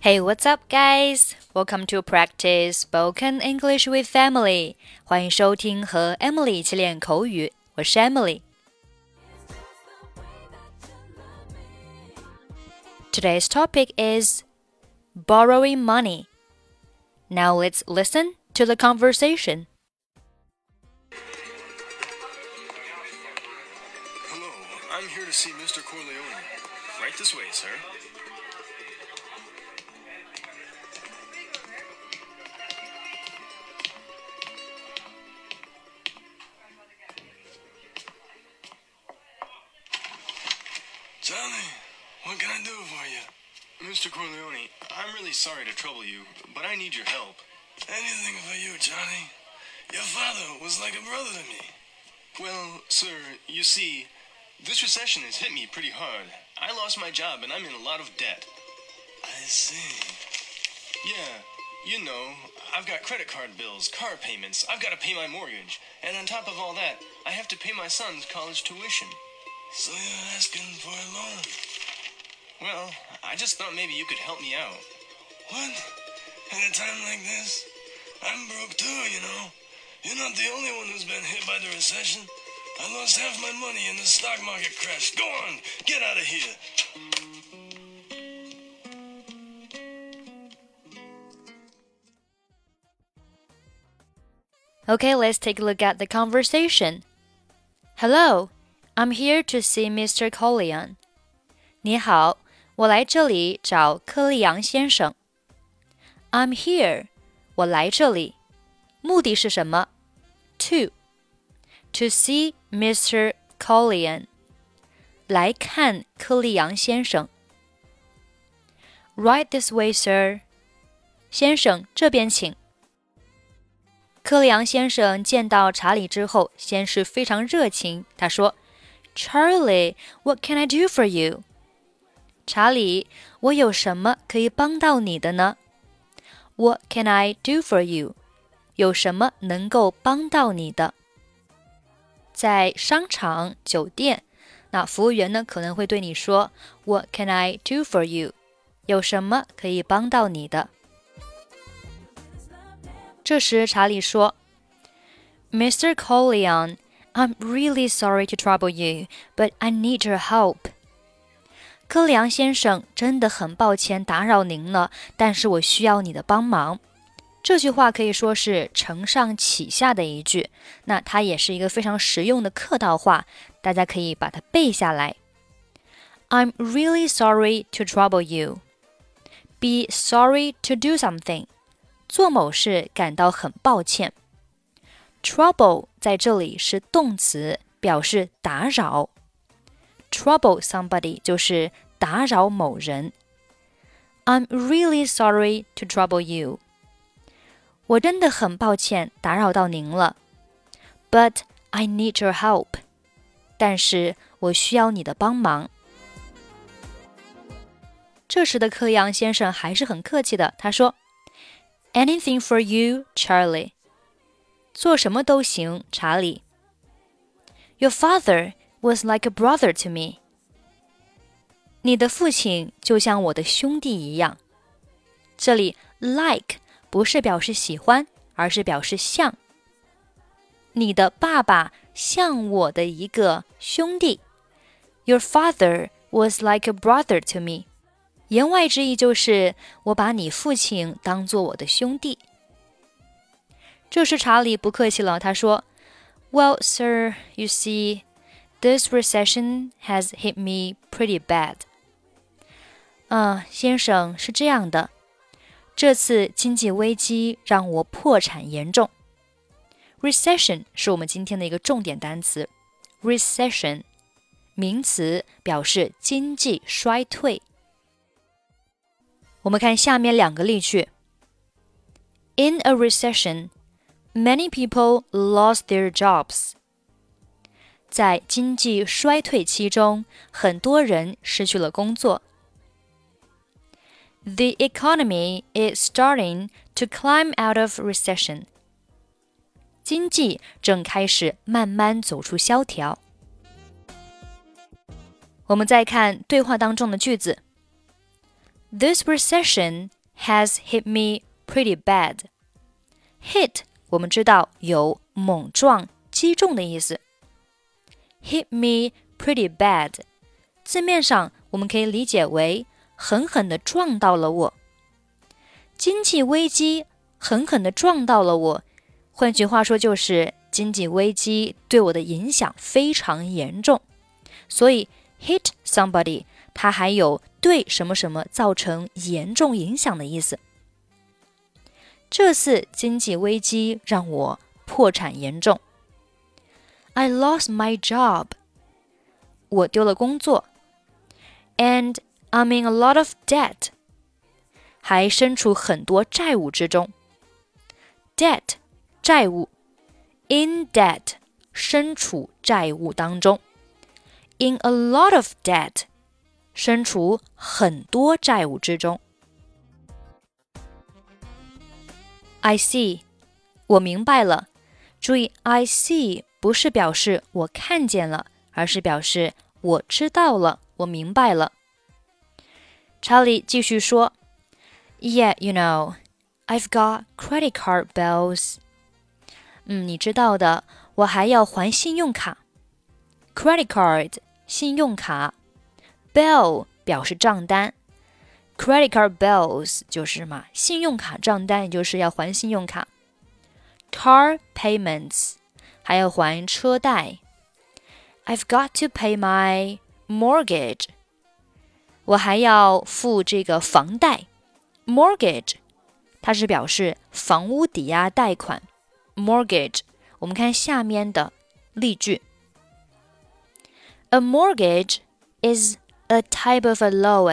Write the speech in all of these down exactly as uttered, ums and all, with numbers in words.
Hey, what's up, guys? Welcome to practice spoken English with Emily. 欢迎收听和 Emily 一起练口语，我是 Emily。Today's topic is borrowing money. Now let's listen to the conversation. Hello, I'm here to see Mister Corleone. Right this way, sir. Johnny, what can I do for you? Mister Corleone, I'm really sorry to trouble you, but I need your help. Anything for you, Johnny. Your father was like a brother to me. Well, sir, you see, this recession has hit me pretty hard. I lost my job and I'm in a lot of debt. I see. Yeah, you know, I've got credit card bills, car payments, I've got to pay my mortgage, and on top of all that, I have to pay my son's college tuition. So you're asking for a loan? Well, I just thought maybe you could help me out. What? At a time like this? I'm broke too, you know. You're not the only one who's been hit by the recession. I lost half my money and the stock market crashed. Go on, get out of here. Okay, let's take a look at the conversation. Hello, I'm here to see Mister Corleone. 你好，我来这里找柯利昂先生。I'm here, 我来这里，目的是什么 ？To, to see Mister Corleone, 来看柯利昂先生。Right this way, sir. 先生，这边请。柯利昂先生见到查理之后，先是非常热情，他说 Charlie, what can I do for you? 查理，我有什么可以帮到你的呢？ What can I do for you? 有什么能够帮到你的？在商场、酒店，那服务员呢可能会对你说 What can I do for you? 有什么可以帮到你的？这时查理说 Mister Corleone, I'm really sorry to trouble you, but I need your help. 柯利昂先生，真的很抱歉打扰您了，但是我需要你的帮忙。这句话可以说是承上启下的一句，那它也是一个非常实用的客套话，大家可以把它背下来。I'm really sorry to trouble you. Be sorry to do something. 做某事感到很抱歉。Trouble 在这里是动词，表示打扰。Trouble somebody 就是打扰某人。I'm really sorry to trouble you. 我真的很抱歉打扰到您了。But I need your help. 但是我需要你的帮忙。这时的柯利昂先生还是很客气的，他说Anything for you, Charlie. 做什么都行，查理。Your father was like a brother to me. 你的父亲就像我的兄弟一样。这里 like 不是表示喜欢，而是表示像。你的爸爸像我的一个兄弟。Your father was like a brother to me.言外之意就是我把你父亲当作我的兄弟。这时查理不客气了，他说 Well, sir, you see, this recession has hit me pretty bad. 嗯，先生，是这样的，这次经济危机让我破产严重。Recession 是我们今天的一个重点单词。Recession 名词，表示经济衰退。我们看下面两个例句。In a recession, many people lost their jobs. 在经济衰退期中，很多人失去了工作。The economy is starting to climb out of recession. 经济正开始慢慢走出萧条。我们再看对话当中的句子。This recession has hit me pretty bad. Hit 我们知道有猛撞、击中的意思。Hit me pretty bad 字面上我们可以理解为狠狠地撞到了我。经济危机狠狠地撞到了我，换句话说就是经济危机对我的影响非常严重。所以 hit somebody 它还有对什么什么造成严重影响的意思。这次经济危机让我破产严重。I lost my job. 我丢了工作。And I'm in a lot of debt. 还身处很多债务之中。Debt 债务。In debt 身处债务当中。In a lot of debt 身处很多债务之中。I see 我明白了。注意 I see 不是表示我看见了，而是表示我知道了，我明白了。查理继续说 Yeah, you know, I've got credit card bills. 嗯，你知道的，我还要还信用卡。Credit card 信用卡。Bill 表示账单。Credit card bills 就是嘛，信用卡账单，也就是要还信用卡。Car payments 还要还车贷。I've got to pay my mortgage 我还要付这个房贷。Mortgage 它是表示房屋抵押贷款。Mortgage 我们看下面的例句。A mortgage is a type of a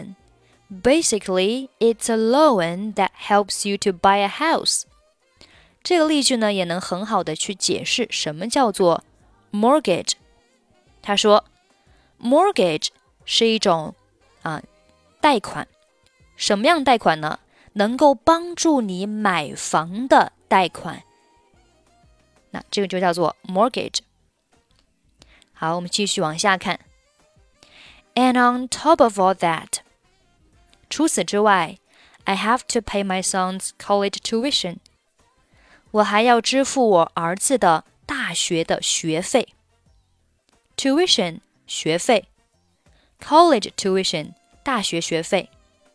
loan.Basically, it's a loan that helps you to buy a house. 这个例句呢，也能很好的去解释什么叫做 mortgage。他说 ，mortgage 是一种啊贷款，什么样贷款呢？能够帮助你买房的贷款。那这个就叫做 mortgage。好，我们继续往下看。And on top of all that,除此之外 I have to pay my son's college tuition. 我还要支付我儿子的大学的学费。Tuition 学费。College tuition 大学学费。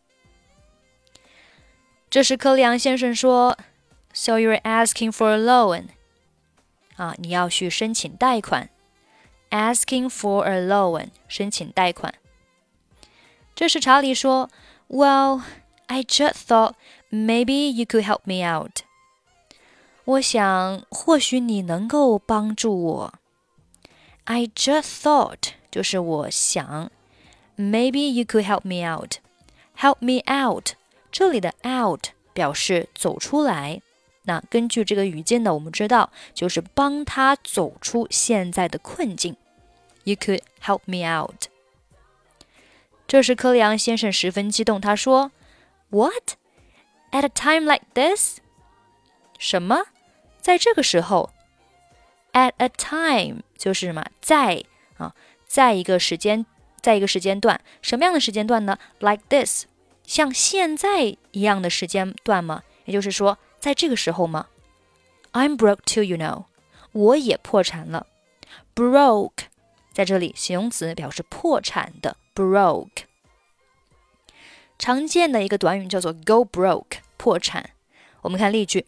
这时克里昂先生说 So you're asking for a loan. 啊，你要去申请贷款。Asking for a loan 申请贷款。这时查理说Well, I just thought maybe you could help me out. 我想或许你能够帮助我。I just thought 就是我想 Maybe you could help me out. Help me out 这里的 out 表示走出来。那根据这个语境呢，我们知道就是帮他走出现在的困境。You could help me out.这时克里昂先生十分激动，他说 What? At a time like this? 什么？在这个时候 At a time 就是什么？在啊，在一个时间，在一个时间段，什么样的时间段呢？ Like this 像现在一样的时间段吗？也就是说在这个时候吗？ I'm broke too, you know 我也破产了。 Broke 在这里形容词表示破产的broke 常见的一个短语叫做 go broke 破产。我们看例句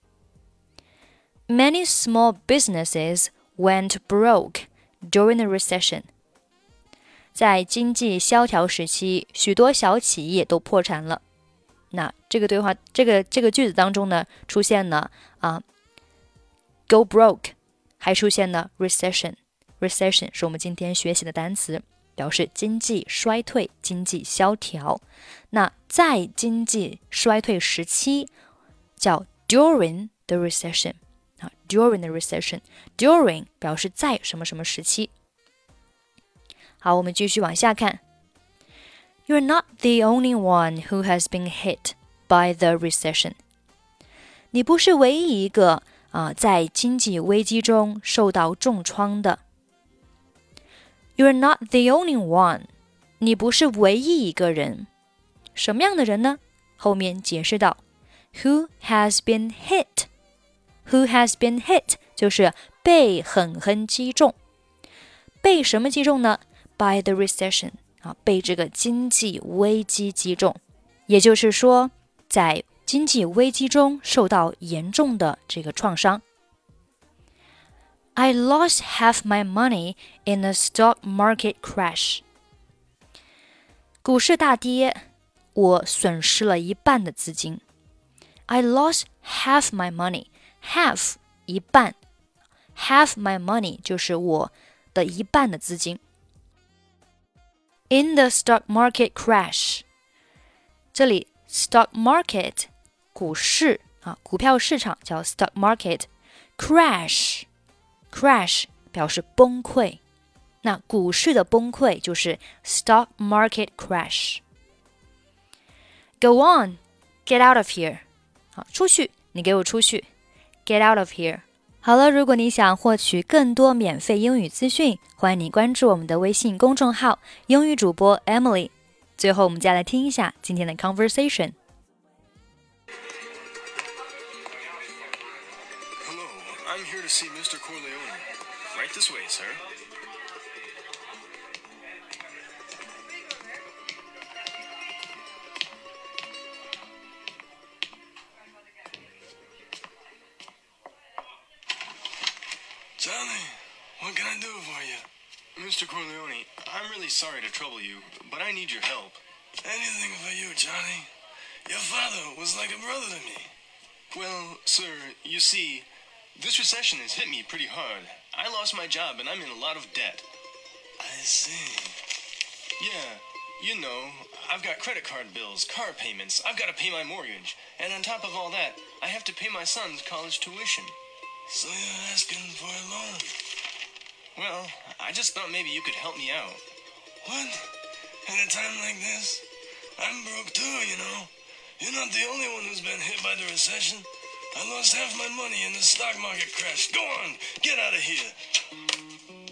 Many small businesses went broke during the recession. 在经济萧条时期，许多小企业都破产了。那这个对话这个这个句子当中呢，出现了啊 go broke 还出现了 recession。 recession 是我们今天学习的单词，表示经济衰退、经济萧条。那在经济衰退时期叫 during the recession 啊 during the recession during 表示在什么什么时期。好，我们继续往下看。You're not the only one who has been hit by the recession. 你不是唯一一个啊在经济危机中受到重创的。You're not the only one. 你不是唯一一个人。什么样的人呢？ 后面解释道 Who has been hit? Who has been hit? 就是被狠狠击中。被什么击中呢？ By the recession 啊，被这个经济危机击中。也就是说，在经济危机中受到严重的这个创伤。I lost half my money in a stock market crash. 股市大跌，我损失了一半的资金。I lost half my money. Half 一半 Half my money 就是我的一半的资金。In the stock market crash. 这里 stock market 股市啊，股票市场叫 stock market. Crash Crash 表示崩溃，那股市的崩溃就是 stock market crash. Go on, get out of here. 好，出去，你给我出去。Get out of here. 好了，如果你想获取更多免费英语资讯，欢迎你关注我们的微信公众号英语主播 Emily。最后，我们再来听一下今天的 conversation. Hello, I'm here to see Mister Corleone. Right this way, sir. Johnny, what can I do for you? Mister Corleone, I'm really sorry to trouble you, but I need your help. Anything for you, Johnny. Your father was like a brother to me. Well, sir, you see, this recession has hit me pretty hard. I lost my job and I'm in a lot of debt. I see. Yeah, you know, I've got credit card bills, car payments, I've got to pay my mortgage, and on top of all that, I have to pay my son's college tuition. So you're asking for a loan? Well, I just thought maybe you could help me out. What? At a time like this? I'm broke too, you know. You're not the only one who's been hit by the recession. I lost half my money in the stock market crash. Go on, get out of here.